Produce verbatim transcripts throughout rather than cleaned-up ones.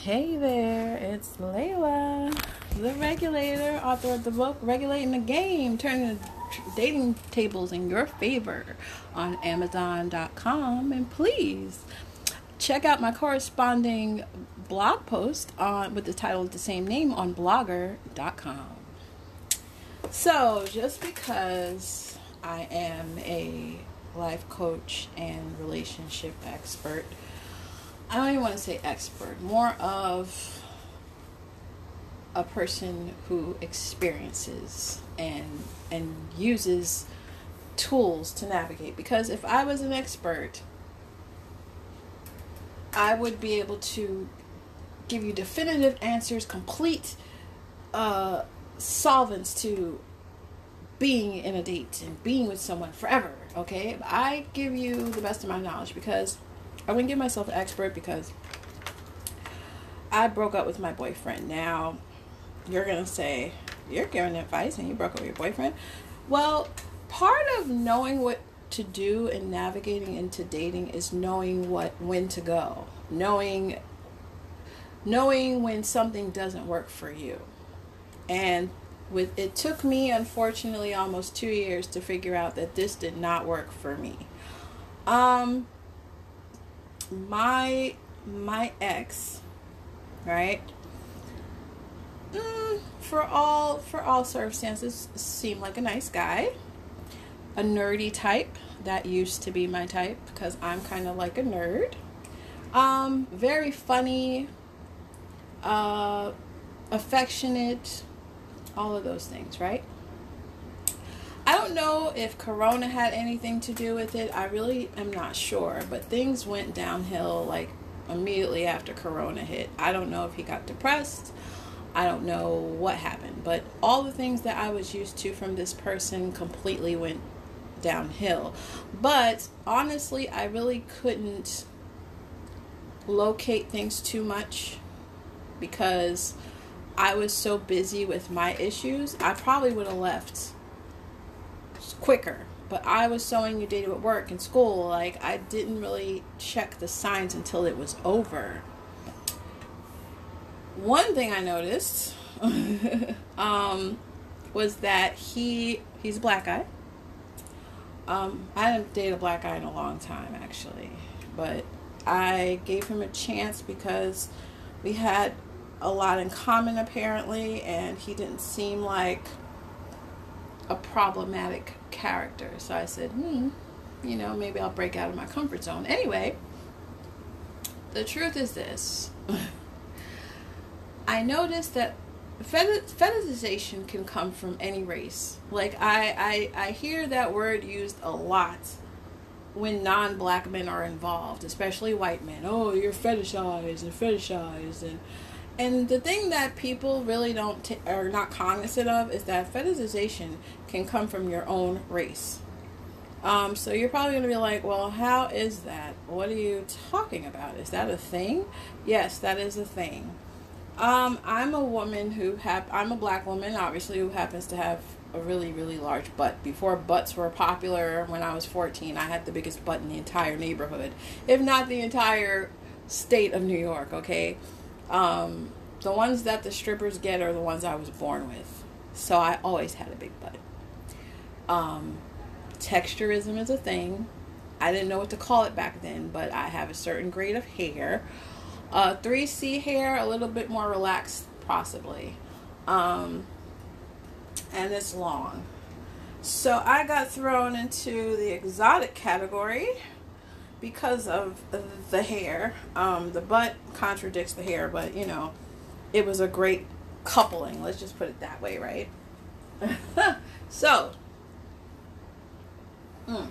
Hey there, it's Layla, the regulator, author of the book Regulating the Game, turning the dating tables in your favor on Amazon dot com. And please check out my corresponding blog post on with the title of the same name on blogger dot com. So, just because I am a life coach and relationship expert, I don't even want to say expert, more of a person who experiences and and uses tools to navigate. Because if I was an expert, I would be able to give you definitive answers, complete uh, solvents to being in a date and being with someone forever, okay? I give you the best of my knowledge because I wouldn't give myself an expert because I broke up with my boyfriend. Now, you're going to say, you're giving advice and you broke up with your boyfriend? Well, part of knowing what to do and navigating into dating is knowing what when to go. Knowing, knowing when something doesn't work for you. And with it took me, unfortunately, almost two years to figure out that this did not work for me. Um... My my ex, right? Mm, for all for all circumstances, seemed like a nice guy, a nerdy type. That used to be my type because I'm kind of like a nerd. Um, very funny, uh, affectionate, all of those things, right? I don't know if Corona had anything to do with it. I really am not sure. But things went downhill like immediately after Corona hit. I don't know if he got depressed. I don't know what happened. But all the things that I was used to from this person completely went downhill. But honestly, I really couldn't locate things too much because I was so busy with my issues. I probably would have left quicker, but I was so inundated with work and school, like I didn't really check the signs until it was over. One thing I noticed um, was that he he's a black guy. Um, I hadn't dated a black guy in a long time, actually, but I gave him a chance because we had a lot in common, apparently, and he didn't seem like a problematic character. So I said, hmm, you know, maybe I'll break out of my comfort zone. Anyway, the truth is this. I noticed that fetishization can come from any race. Like, I, I, I hear that word used a lot when non-black men are involved, especially white men. Oh, you're fetishized and fetishized. And And the thing that people really don't t- are not cognizant of is that fetishization can come from your own race. Um, so you're probably going to be like, well, how is that? What are you talking about? Is that a thing? Yes, that is a thing. Um, I'm a woman who have, I'm a black woman, obviously, who happens to have a really, really large butt. Before butts were popular, when I was fourteen, I had the biggest butt in the entire neighborhood, if not the entire state of New York, okay? Um, the ones that the strippers get are the ones I was born with. So I always had a big butt. Um, texturism is a thing. I didn't know what to call it back then, but I have a certain grade of hair. Uh, three C hair, a little bit more relaxed, possibly. Um, and it's long. So I got thrown into the exotic category because of the hair. Um, the butt contradicts the hair, but, you know, it was a great coupling. Let's just put it that way, right? So, mm,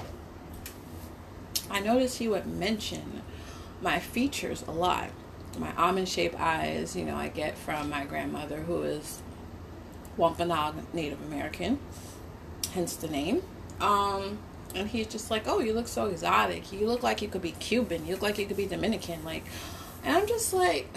I noticed he would mention my features a lot. My almond-shaped eyes, you know, I get from my grandmother, who is Wampanoag Native American, hence the name. Um... And he's just like, oh, you look so exotic. You look like you could be Cuban. You look like you could be Dominican. Like, and I'm just like,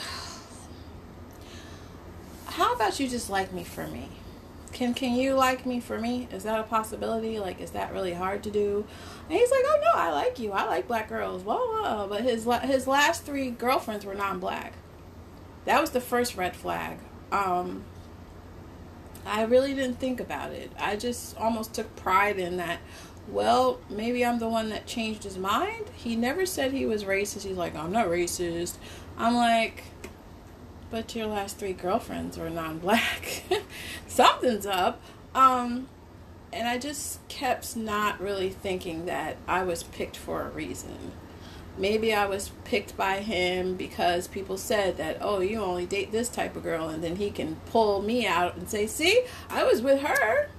how about you just like me for me? Can can you like me for me? Is that a possibility? Like, is that really hard to do? And he's like, oh, no, I like you. I like black girls. Blah, blah, blah. But his, his last three girlfriends were non-black. That was the first red flag. Um, I really didn't think about it. I just almost took pride in that. Well, maybe I'm the one that changed his mind. He never said he was racist. He's like, I'm not racist. I'm like, but your last three girlfriends were non-black. Something's up. Um, and I just kept not really thinking that I was picked for a reason. Maybe I was picked by him because people said that, oh, you only date this type of girl, and then he can pull me out and say, see, I was with her.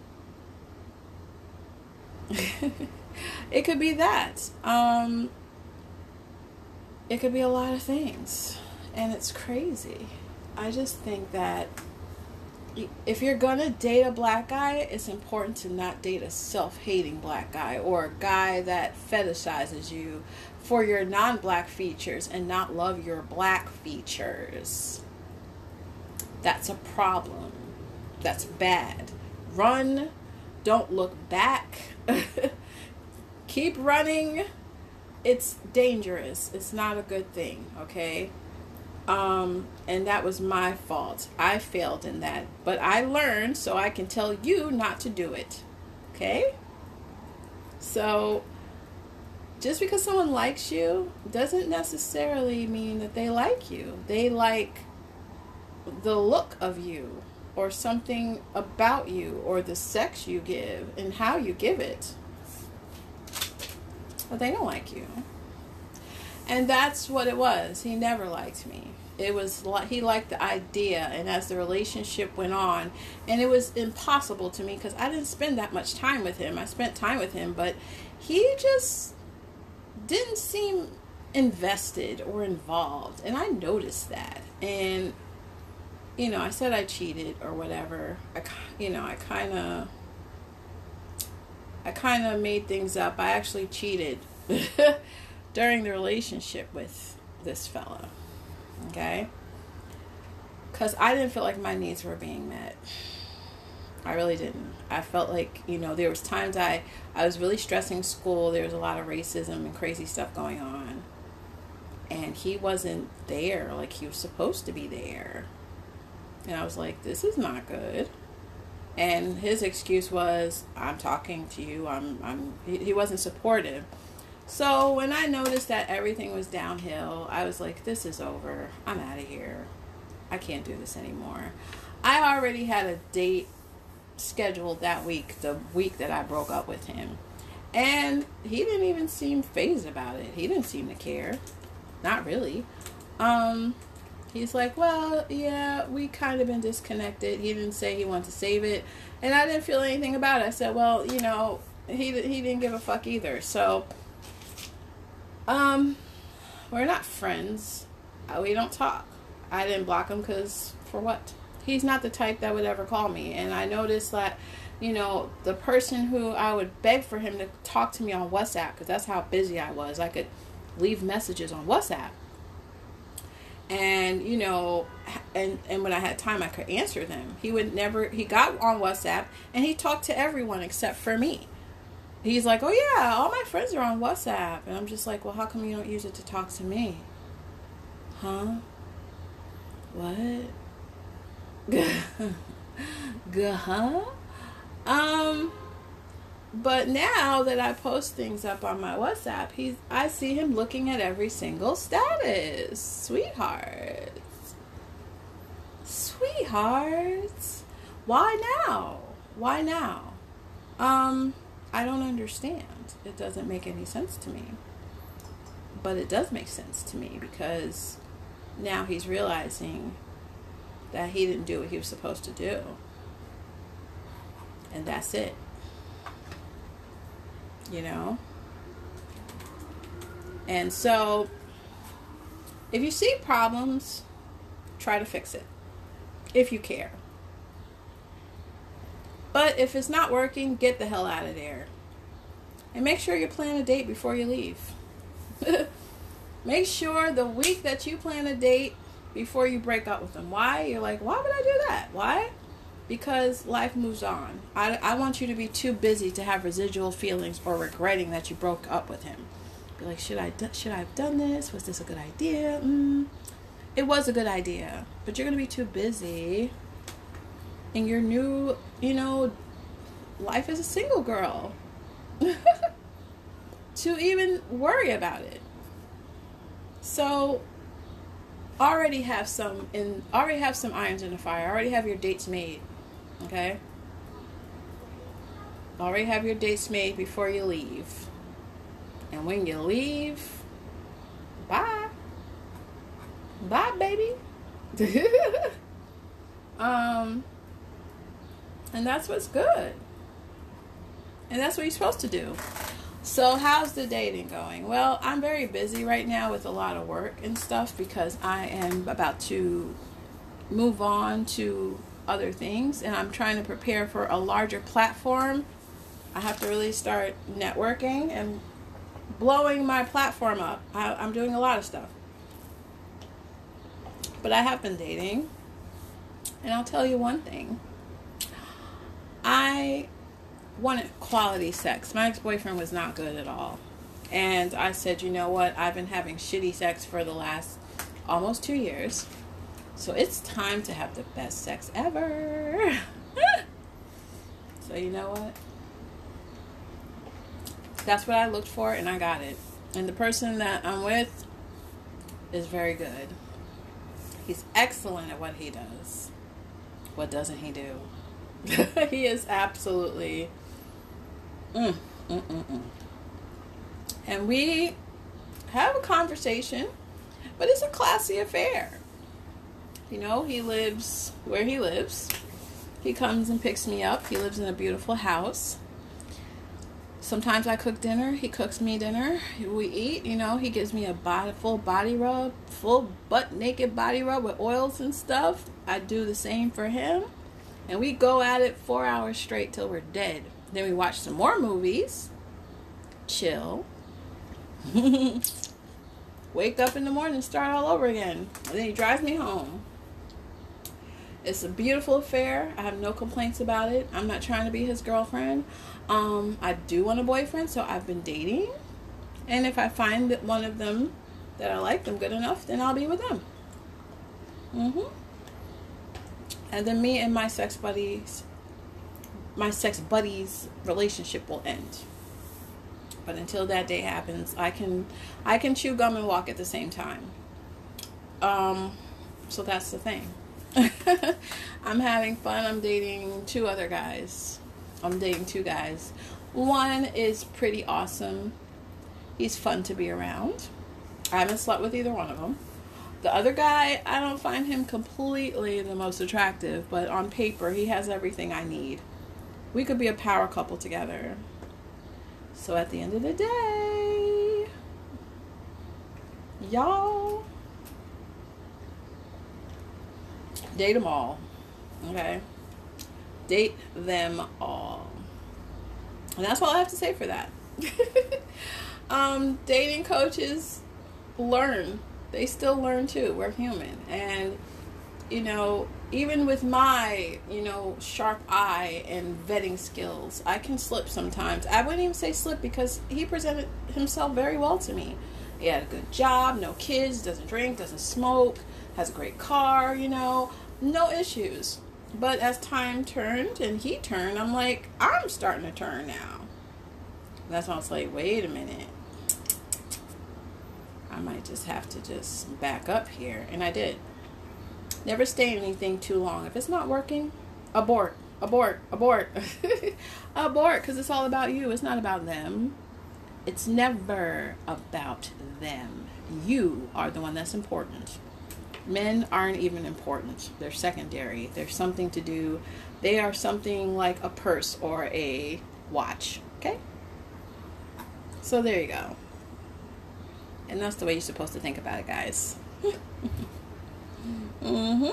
It could be that. Um, it could be a lot of things. And it's crazy. I just think that if you're going to date a black guy, it's important to not date a self-hating black guy or a guy that fetishizes you for your non-black features and not love your black features. That's a problem. That's bad. Run. Don't look back. Keep running. It's dangerous. It's not a good thing, okay? Um, and that was my fault. I failed in that. But I learned, so I can tell you not to do it. Okay? So, just because someone likes you doesn't necessarily mean that they like you. They like the look of you, or something about you, or the sex you give and how you give it. But they don't like you. And that's what it was. He never liked me. It was like he liked the idea, and as the relationship went on, and it was impossible to me because I didn't spend that much time with him. I spent time with him, but he just didn't seem invested or involved, and I noticed that. And you know, I said I cheated or whatever. I, you know, I kind of, I kind of made things up. I actually cheated during the relationship with this fella. Okay? Because I didn't feel like my needs were being met. I really didn't. I felt like, you know, there was times I, I was really stressing school. There was a lot of racism and crazy stuff going on. And he wasn't there like he was supposed to be there. And I was like, this is not good. And his excuse was, I'm talking to you. I'm, I'm, he, he wasn't supportive. So when I noticed that everything was downhill, I was like, this is over. I'm out of here. I can't do this anymore. I already had a date scheduled that week, the week that I broke up with him. And he didn't even seem fazed about it. He didn't seem to care. Not really. Um, he's like, well, yeah, we kind of been disconnected. He didn't say he wanted to save it. And I didn't feel anything about it. I said, well, you know, he he didn't give a fuck either. So, um, we're not friends. We don't talk. I didn't block him because, for what? He's not the type that would ever call me. And I noticed that, you know, the person who I would beg for him to talk to me on WhatsApp, because that's how busy I was. I could leave messages on WhatsApp. And, you know, and, and when I had time, I could answer them. He would never, he got on WhatsApp and he talked to everyone except for me. He's like, oh yeah, all my friends are on WhatsApp. And I'm just like, well, how come you don't use it to talk to me? Huh? What? Huh? Um, but now that I post things up on my WhatsApp, he's, I see him looking at every single status. Sweethearts. Sweethearts. Why now? Why now? Um, I don't understand. It doesn't make any sense to me. But it does make sense to me because now he's realizing that he didn't do what he was supposed to do. And that's it. You know? And so, if you see problems, try to fix it. If you care. But if it's not working, get the hell out of there. And make sure you plan a date before you leave. Make sure the week that you plan a date before you break up with them. Why? You're like, why would I do that? Why? Because life moves on. I, I want you to be too busy to have residual feelings or regretting that you broke up with him. Be like, should I should I have done this? Was this a good idea? Mm. it was a good idea, but you're going to be too busy in your new, you know, life as a single girl to even worry about it. So already have some in already have some irons in the fire. Already have your dates made. Okay? Already have your dates made before you leave. And when you leave, bye. Bye, baby. um and that's what's good. And that's what you're supposed to do. So how's the dating going? Well, I'm very busy right now with a lot of work and stuff because I am about to move on to other things, and I'm trying to prepare for a larger platform. I have to really start networking and blowing my platform up. I, I'm doing a lot of stuff. But I have been dating, and I'll tell you one thing. I wanted quality sex. My ex-boyfriend was not good at all. And I said, you know what? I've been having shitty sex for the last almost two years. So it's time to have the best sex ever. So you know what? That's what I looked for, and I got it. And the person that I'm with is very good. He's excellent at what he does. What doesn't he do? He is absolutely mm, mm, mm, mm. And we have a conversation, but it's a classy affair. You know, he lives where he lives. He comes and picks me up. He lives in a beautiful house. Sometimes I cook dinner. He cooks me dinner. We eat. You know, he gives me a body, full body rub, full butt naked body rub with oils and stuff. I do the same for him. And we go at it four hours straight till we're dead. Then we watch some more movies. Chill. Wake up in the morning and start all over again. And then he drives me home. It's a beautiful affair. I have no complaints about it. I'm not trying to be his girlfriend. Um, I do want a boyfriend, so I've been dating. And if I find that one of them that I like them good enough, then I'll be with them. Mm-hmm. And then me and my sex buddies, my sex buddies relationship will end. But until that day happens, I can, I can chew gum and walk at the same time. Um, so that's the thing. I'm having fun. I'm dating two other guys. I'm dating two guys. One is pretty awesome. He's fun to be around. I haven't slept with either one of them. The other guy, I don't find him completely the most attractive, but on paper, he has everything I need. We could be a power couple together. So at the end of the day, y'all, date them all. Okay? Date them all. And that's all I have to say for that. um, dating coaches learn. They still learn too. We're human. And, you know, even with my, you know, sharp eye and vetting skills, I can slip sometimes. I wouldn't even say slip because he presented himself very well to me. He had a good job, no kids, doesn't drink, doesn't smoke, has a great car, you know, no issues. But as time turned and he turned, I'm like, I'm starting to turn now. And that's when I was like, wait a minute. I might just have to just back up here. And I did. Never stay in anything too long. If it's not working, abort, abort, abort. Abort, because it's all about you. It's not about them. It's never about them. You are the one that's important. Men aren't even important. They're secondary. They're something to do. They are something like a purse or a watch. Okay? So there you go. And that's the way you're supposed to think about it, guys. Mm-hmm.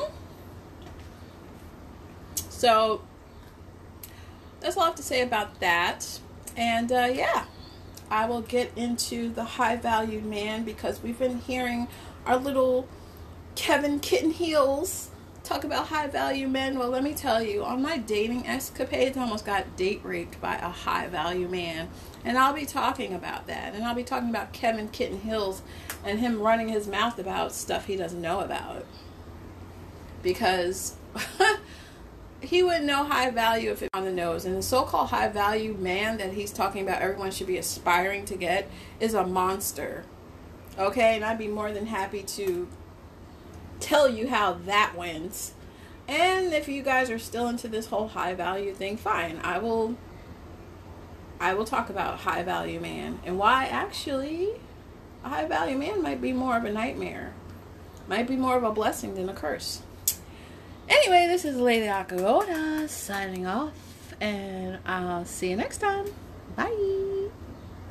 So, that's all I have to say about that. And, uh, yeah. I will get into the high-valued man because we've been hearing our little Kevin Kitten Heels talk about high value men. Well, let me tell you, on my dating escapades, I almost got date raped by a high value man. And I'll be talking about that. And I'll be talking about Kevin Kitten Hills and him running his mouth about stuff he doesn't know about. Because he wouldn't know high value if it was on the nose. And the so-called high value man that he's talking about everyone should be aspiring to get is a monster. Okay? And I'd be more than happy to tell you how that went. And if you guys are still into this whole high value thing, fine. I will I will talk about high value man and why actually a high value man might be more of a nightmare. Might be more of a blessing than a curse. Anyway, this is Lady Akagoda signing off, and I'll see you next time. Bye.